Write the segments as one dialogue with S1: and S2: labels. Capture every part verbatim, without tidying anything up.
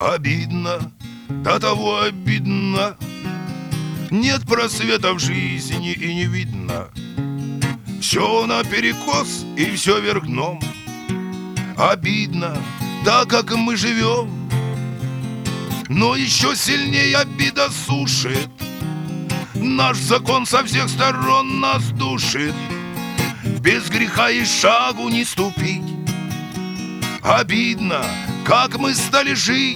S1: Обидно, до того обидно. Нет просвета в жизни и не видно. Все наперекос и все вверх дном. Обидно, так как мы живем. Но еще сильнее обида сушит. Наш закон со всех сторон нас душит. Без греха и шагу не ступить. Обидно, как мы стали жить.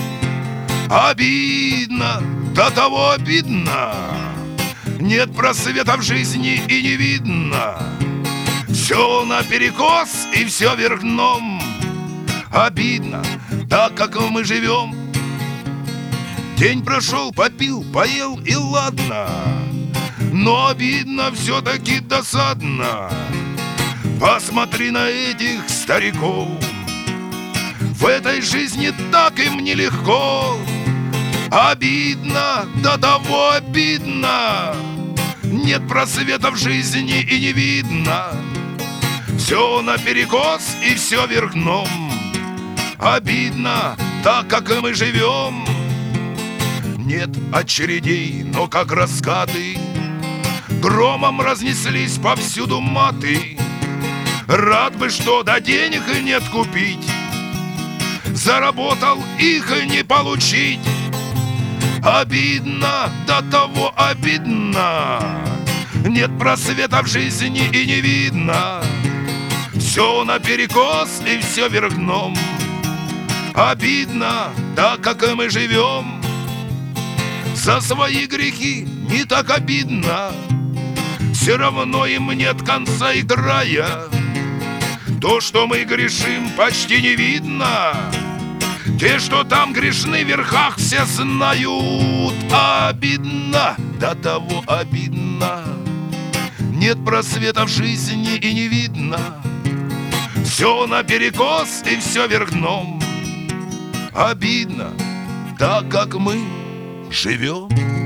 S1: Обидно, до того обидно. Нет просвета в жизни и не видно. Все наперекос и все вверх дном. Обидно, так как мы живем. День прошел, попил, поел и ладно. Но обидно, все-таки досадно. Посмотри на этих стариков. В этой жизни так им нелегко. Обидно, до того обидно. Нет просвета в жизни и не видно. Все наперекос и все вверх дном. Обидно, так как мы живем. Нет очередей, но как раскаты громом разнеслись повсюду маты. Рад бы, что до денег и нет купить. Заработал их и не получить. Обидно, до того обидно. Нет просвета в жизни и не видно. Все наперекос и все вверх дном. Обидно, так как мы живем. За свои грехи не так обидно. Все равно им нет конца и края. То, что мы грешим, почти не видно. Те, что там грешны в верхах, все знают. Обидно, до того обидно. Нет просвета в жизни и не видно. Все наперекос и все вверх дном. Обидно, так как мы живем.